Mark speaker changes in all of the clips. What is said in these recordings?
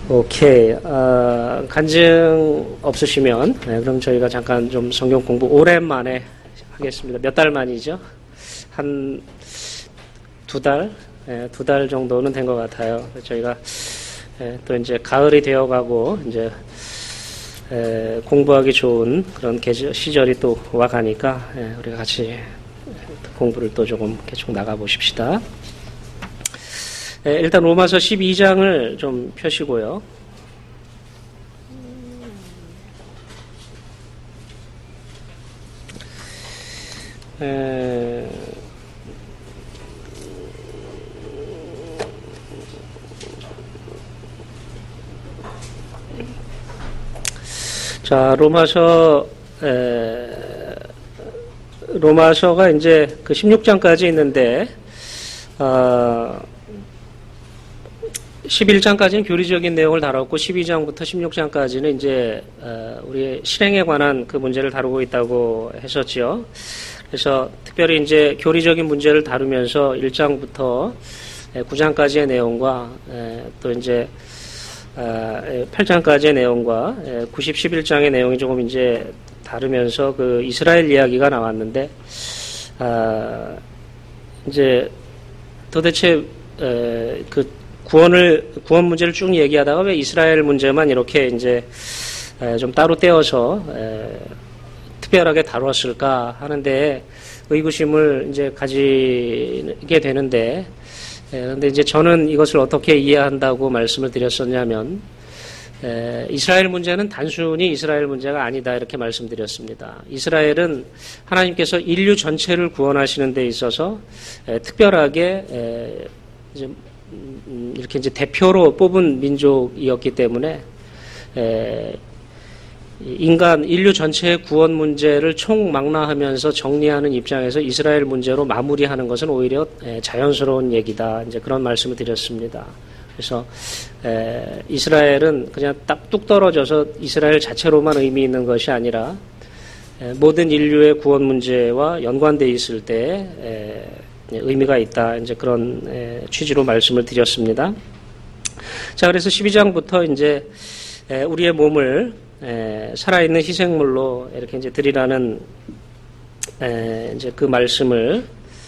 Speaker 1: 오케이. 간증 없으시면, 그럼 저희가 잠깐 좀 성경 공부 오랜만에 하겠습니다. 몇 달 만이죠? 한 2달? 2달 정도는 된 것 같아요. 저희가 또 이제 가을이 되어가고, 이제 공부하기 좋은 그런 시절이 또 와가니까, 우리가 같이 공부를 또 조금 계속 나가보십시다. 일단 로마서 12장을 좀 펴시고요. 자, 로마서가 이제 그 16장까지 있는데, 11장까지는 교리적인 내용을 다뤘고 12장부터 16장까지는 이제 우리의 실행에 관한 그 문제를 다루고 있다고 했었지요. 그래서 특별히 이제 교리적인 문제를 다루면서 1장부터 9장까지의 내용과 또 이제 8장까지의 내용과 90, 11장의 내용이 조금 이제 다루면서 그 이스라엘 이야기가 나왔는데 이제 도대체 그 구원 문제를 쭉 얘기하다가 왜 이스라엘 문제만 이렇게 이제 좀 따로 떼어서 특별하게 다루었을까 하는데 의구심을 이제 가지게 되는데, 그런데 이제 저는 이것을 어떻게 이해한다고 말씀을 드렸었냐면, 이스라엘 문제는 단순히 이스라엘 문제가 아니다 이렇게 말씀드렸습니다. 이스라엘은 하나님께서 인류 전체를 구원하시는 데 있어서 특별하게 이렇게 이제 대표로 뽑은 민족이었기 때문에 인류 전체의 구원 문제를 총망라하면서 정리하는 입장에서 이스라엘 문제로 마무리하는 것은 오히려 자연스러운 얘기다. 이제 그런 말씀을 드렸습니다. 그래서 이스라엘은 그냥 딱 뚝 떨어져서 이스라엘 자체로만 의미 있는 것이 아니라 모든 인류의 구원 문제와 연관되어 있을 때 의미가 있다. 이제 그런 취지로 말씀을 드렸습니다. 자, 그래서 12장부터 이제 우리의 몸을 살아있는 희생물로 이렇게 이제 드리라는 이제 그 말씀을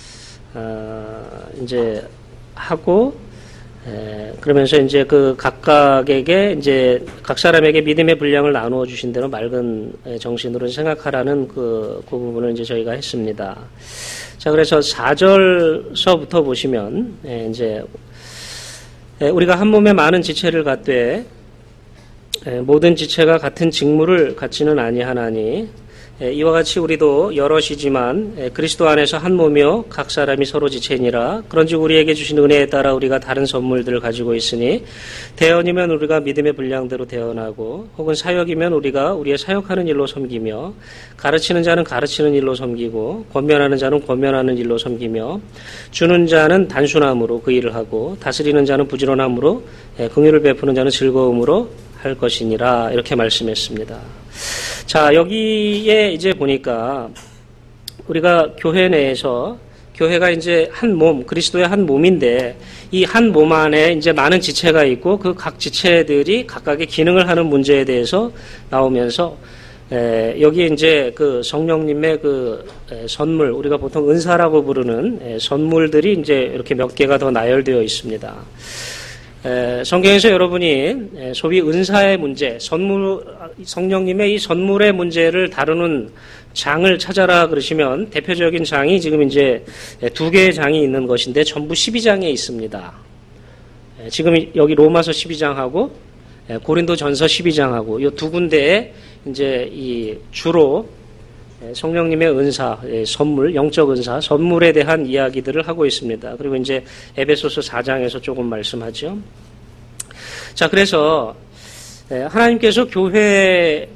Speaker 1: 이제 하고 그러면서 이제 그 각각에게 이제 각 사람에게 믿음의 분량을 나누어 주신 대로 맑은 정신으로 생각하라는 그 부분을 이제 저희가 했습니다. 자, 그래서 4절서부터 보시면 이제 우리가 한 몸에 많은 지체를 갖되 모든 지체가 같은 직무를 갖지는 아니하나니 이와 같이 우리도 여럿이지만 그리스도 안에서 한 몸이요 각 사람이 서로 지체니라. 그런즉 우리에게 주신 은혜에 따라 우리가 다른 선물들을 가지고 있으니 대언이면 우리가 믿음의 분량대로 대언하고 혹은 사역이면 우리가 우리의 사역하는 일로 섬기며 가르치는 자는 가르치는 일로 섬기고 권면하는 자는 권면하는 일로 섬기며 주는 자는 단순함으로 그 일을 하고 다스리는 자는 부지런함으로 긍휼을 베푸는 자는 즐거움으로 할 것이니라. 이렇게 말씀했습니다. 자, 여기에 이제 보니까 우리가 교회 내에서 교회가 이제 한 몸, 그리스도의 한 몸인데 이 한 몸 안에 이제 많은 지체가 있고 그 각 지체들이 각각의 기능을 하는 문제에 대해서 나오면서 여기에 이제 그 성령님의 그 선물, 우리가 보통 은사라고 부르는 선물들이 이제 이렇게 몇 개가 더 나열되어 있습니다. 성경에서 여러분이 소위 은사의 문제, 성령님의 이 선물의 문제를 다루는 장을 찾아라 그러시면 대표적인 장이 지금 이제 2개의 장이 있는 것인데 전부 12장에 있습니다. 지금 여기 로마서 12장하고 고린도전서 12장하고 이 두 군데에 이제 이 주로 성령님의 은사, 선물, 영적 은사, 선물에 대한 이야기들을 하고 있습니다. 그리고 이제 에베소서 4장에서 조금 말씀하죠. 자, 그래서 하나님께서 교회에서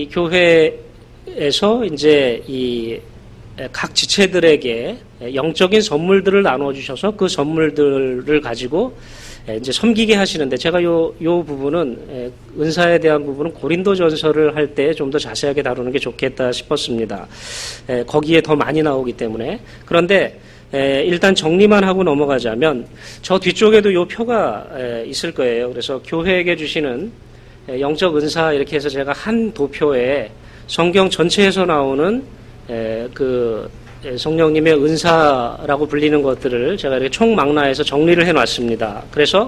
Speaker 1: 이제 이 각 지체들에게 영적인 선물들을 나누어 주셔서 그 선물들을 가지고 이제 섬기게 하시는데 제가 요 부분은 은사에 대한 부분은 고린도전서를 할 때 좀 더 자세하게 다루는 게 좋겠다 싶었습니다. 거기에 더 많이 나오기 때문에. 그런데 일단 정리만 하고 넘어가자면 저 뒤쪽에도 요 표가 있을 거예요. 그래서 교회에게 주시는 영적 은사 이렇게 해서 제가 한 도표에 성경 전체에서 나오는 그 성령님의 은사라고 불리는 것들을 제가 이렇게 총망라해서 정리를 해놨습니다. 그래서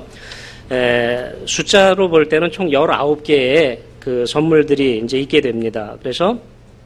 Speaker 1: 숫자로 볼 때는 총 19개의 그 선물들이 이제 있게 됩니다. 그래서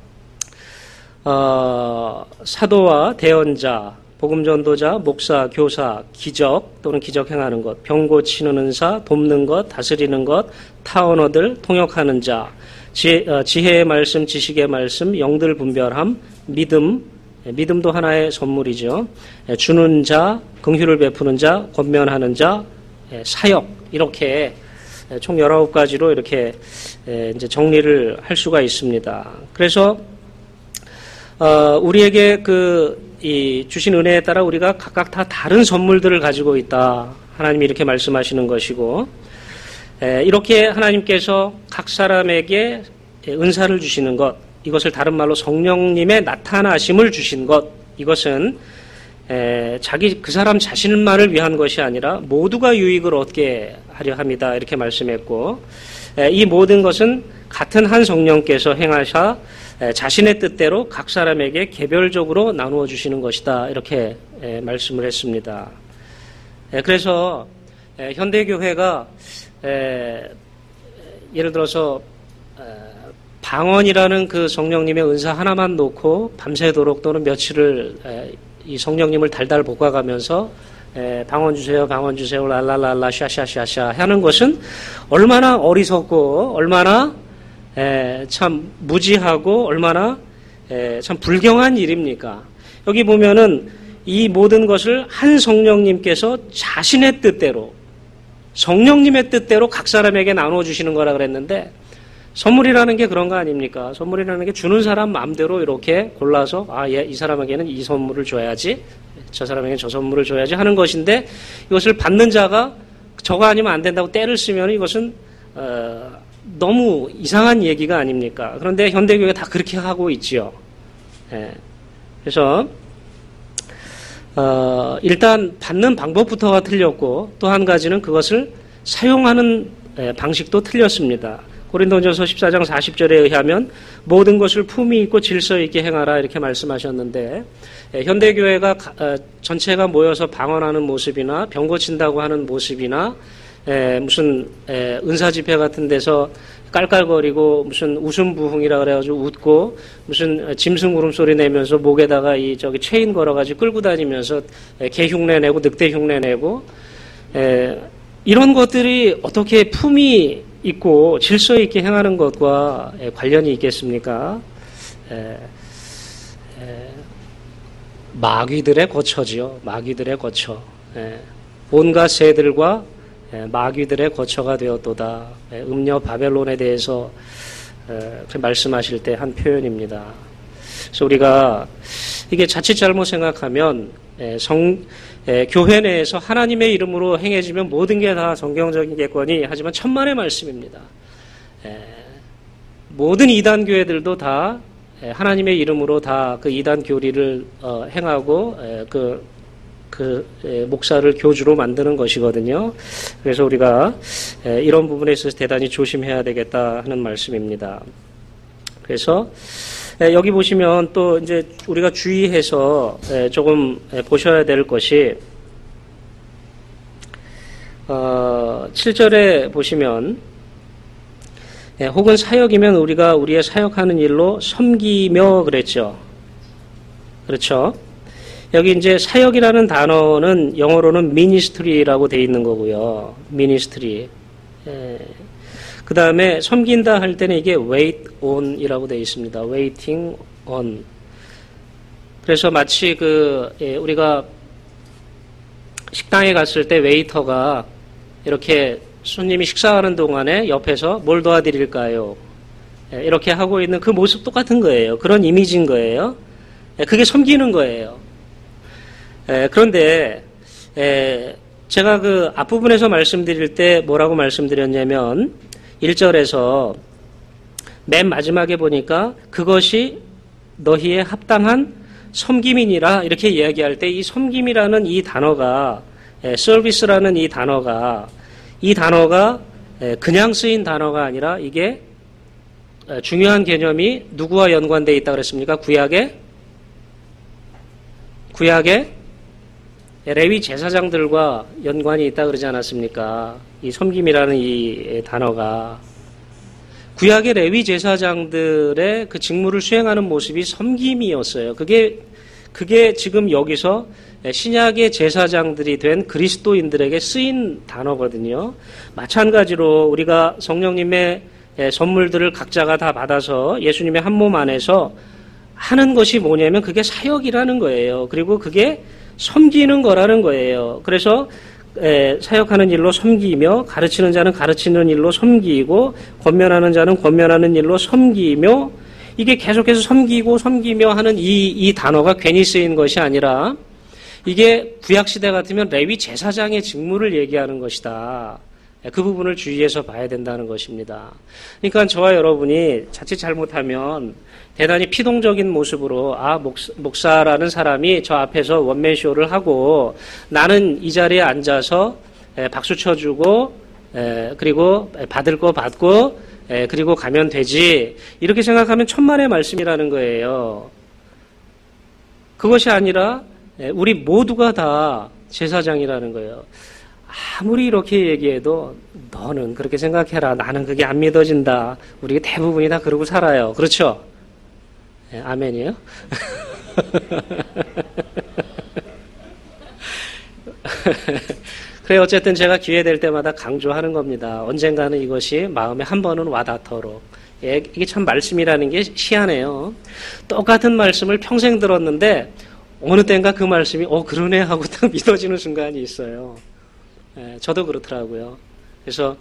Speaker 1: 사도와 대언자, 복음전도자, 목사, 교사, 기적 또는 기적 행하는 것, 병 고치는 은사, 돕는 것, 다스리는 것, 타언어들, 통역하는 자, 지혜의 말씀, 지식의 말씀, 영들 분별함, 믿음도 하나의 선물이죠. 주는 자, 긍휼을 베푸는 자, 권면하는 자, 사역, 이렇게 총 19가지로 이렇게 이제 정리를 할 수가 있습니다. 그래서 우리에게 이 주신 은혜에 따라 우리가 각각 다 다른 선물들을 가지고 있다. 하나님이 이렇게 말씀하시는 것이고, 이렇게 하나님께서 각 사람에게 은사를 주시는 것, 이것을 다른 말로 성령님의 나타나심을 주신 것, 이것은 그 사람 자신만을 위한 것이 아니라 모두가 유익을 얻게 하려 합니다. 이렇게 말씀했고, 이 모든 것은 같은 한 성령께서 행하사 자신의 뜻대로 각 사람에게 개별적으로 나누어 주시는 것이다. 이렇게 말씀을 했습니다. 그래서 현대교회가 예를 들어서 방언이라는 그 성령님의 은사 하나만 놓고 밤새도록 또는 며칠을 이 성령님을 달달 볶아가면서 방언 주세요, 랄랄랄라, 샤샤샤샤 하는 것은 얼마나 어리석고 얼마나 참 무지하고 얼마나 참 불경한 일입니까? 여기 보면은 이 모든 것을 한 성령님께서 자신의 뜻대로, 성령님의 뜻대로 각 사람에게 나눠 주시는 거라 그랬는데, 선물이라는 게 그런 거 아닙니까? 선물이라는 게 주는 사람 마음대로 이렇게 골라서 이 사람에게는 이 선물을 줘야지, 저 사람에게는 저 선물을 줘야지 하는 것인데, 이것을 받는 자가 저거 아니면 안 된다고 떼를 쓰면 이것은 너무 이상한 얘기가 아닙니까? 그런데 현대교회가 다 그렇게 하고 있지요. 그래서 일단 받는 방법부터가 틀렸고, 또 한 가지는 그것을 사용하는 방식도 틀렸습니다. 고린도전서 14장 40절에 의하면 모든 것을 품위 있고 질서 있게 행하라 이렇게 말씀하셨는데, 현대교회가 전체가 모여서 방언하는 모습이나 병 고친다고 하는 모습이나 무슨 은사 집회 같은 데서 깔깔거리고 무슨 웃음 부흥이라 그래가지고 웃고 무슨 짐승 울음소리 내면서 목에다가 저기 체인 걸어가지고 끌고 다니면서 개 흉내 내고 늑대 흉내 내고 이런 것들이 어떻게 품이 있고 질서 있게 행하는 것과 관련이 있겠습니까? 마귀들의 거처지요. 마귀들의 거처. 온갖 새들과 마귀들의 거처가 되었도다. 음녀 바벨론에 대해서 말씀하실 때 한 표현입니다. 그래서 우리가 이게 자칫 잘못 생각하면 교회 내에서 하나님의 이름으로 행해지면 모든 게 다 성경적이겠거니 하지만 천만의 말씀입니다. 모든 이단 교회들도 다 하나님의 이름으로 다 그 이단 교리를 행하고 그 목사를 교주로 만드는 것이거든요. 그래서 우리가 이런 부분에 있어서 대단히 조심해야 되겠다 하는 말씀입니다. 그래서 여기 보시면 또 이제 우리가 주의해서 조금 보셔야 될 것이 7절에 보시면 혹은 사역이면 우리가 우리의 사역하는 일로 섬기며 그랬죠. 그렇죠? 여기 이제 사역이라는 단어는 영어로는 ministry라고 돼 있는 거고요. ministry. 그 다음에 섬긴다 할 때는 이게 wait on이라고 돼 있습니다. waiting on. 그래서 마치 우리가 식당에 갔을 때 웨이터가 이렇게 손님이 식사하는 동안에 옆에서 뭘 도와드릴까요? 이렇게 하고 있는 그 모습 똑같은 거예요. 그런 이미지인 거예요. 그게 섬기는 거예요. 그런데 제가 그 앞부분에서 말씀드릴 때 뭐라고 말씀드렸냐면 1절에서 맨 마지막에 보니까 그것이 너희의 합당한 섬김이니라 이렇게 이야기할 때 이 섬김이라는 이 단어가 서비스라는 이 단어가 그냥 쓰인 단어가 아니라 이게 중요한 개념이 누구와 연관되어 있다고 그랬습니까? 구약에 레위 제사장들과 연관이 있다고 그러지 않았습니까? 이 섬김이라는 이 단어가 구약의 레위 제사장들의 그 직무를 수행하는 모습이 섬김이었어요. 그게 지금 여기서 신약의 제사장들이 된 그리스도인들에게 쓰인 단어거든요. 마찬가지로 우리가 성령님의 선물들을 각자가 다 받아서 예수님의 한 몸 안에서 하는 것이 뭐냐면 그게 사역이라는 거예요. 그리고 그게 섬기는 거라는 거예요. 그래서 사역하는 일로 섬기며 가르치는 자는 가르치는 일로 섬기고 권면하는 자는 권면하는 일로 섬기며 이게 계속해서 섬기며 하는 이 단어가 괜히 쓰인 것이 아니라 이게 구약시대 같으면 레위 제사장의 직무를 얘기하는 것이다. 그 부분을 주의해서 봐야 된다는 것입니다. 그러니까 저와 여러분이 자칫 잘못하면 대단히 피동적인 모습으로 목사라는 사람이 저 앞에서 원맨쇼를 하고 나는 이 자리에 앉아서 박수 쳐주고 그리고 받을 거 받고 그리고 가면 되지 이렇게 생각하면 천만의 말씀이라는 거예요. 그것이 아니라 우리 모두가 다 제사장이라는 거예요. 아무리 이렇게 얘기해도 너는 그렇게 생각해라. 나는 그게 안 믿어진다. 우리 대부분이 다 그러고 살아요. 그렇죠? 아멘이에요? 그래 어쨌든 제가 기회 될 때마다 강조하는 겁니다. 언젠가는 이것이 마음에 한 번은 와닿도록. 이게 참 말씀이라는 게 희한해요. 똑같은 말씀을 평생 들었는데 어느 때인가 그 말씀이 그러네 하고 딱 믿어지는 순간이 있어요. 저도 그렇더라고요. 그래서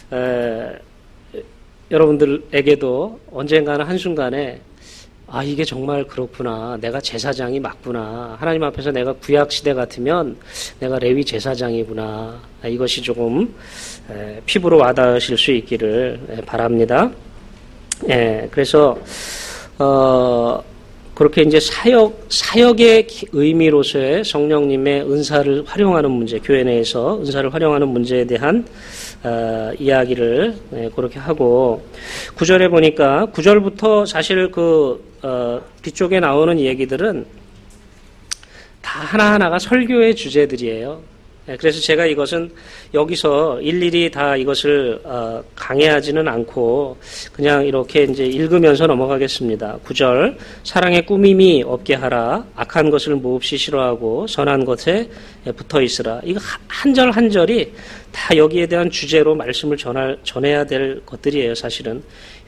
Speaker 1: 여러분들에게도 언젠가는 한순간에 이게 정말 그렇구나. 내가 제사장이 맞구나. 하나님 앞에서 내가 구약시대 같으면 내가 레위 제사장이구나. 이것이 조금 피부로 와닿으실 수 있기를 바랍니다. 그래서 그렇게 이제 사역의 의미로서의 성령님의 은사를 활용하는 문제, 교회 내에서 은사를 활용하는 문제에 대한 이야기를 그렇게 하고 9절에 보니까 9절부터 사실 뒤쪽에 나오는 얘기들은 다 하나하나가 설교의 주제들이에요. 그래서 제가 이것은 여기서 일일이 다 이것을 강해하지는 않고 그냥 이렇게 이제 읽으면서 넘어가겠습니다. 9절 사랑의 꾸밈이 없게 하라. 악한 것을 몹시 싫어하고 선한 것에 붙어 있으라. 이거 한 절 한 절이 다 여기에 대한 주제로 말씀을 전해야 될 것들이에요. 사실은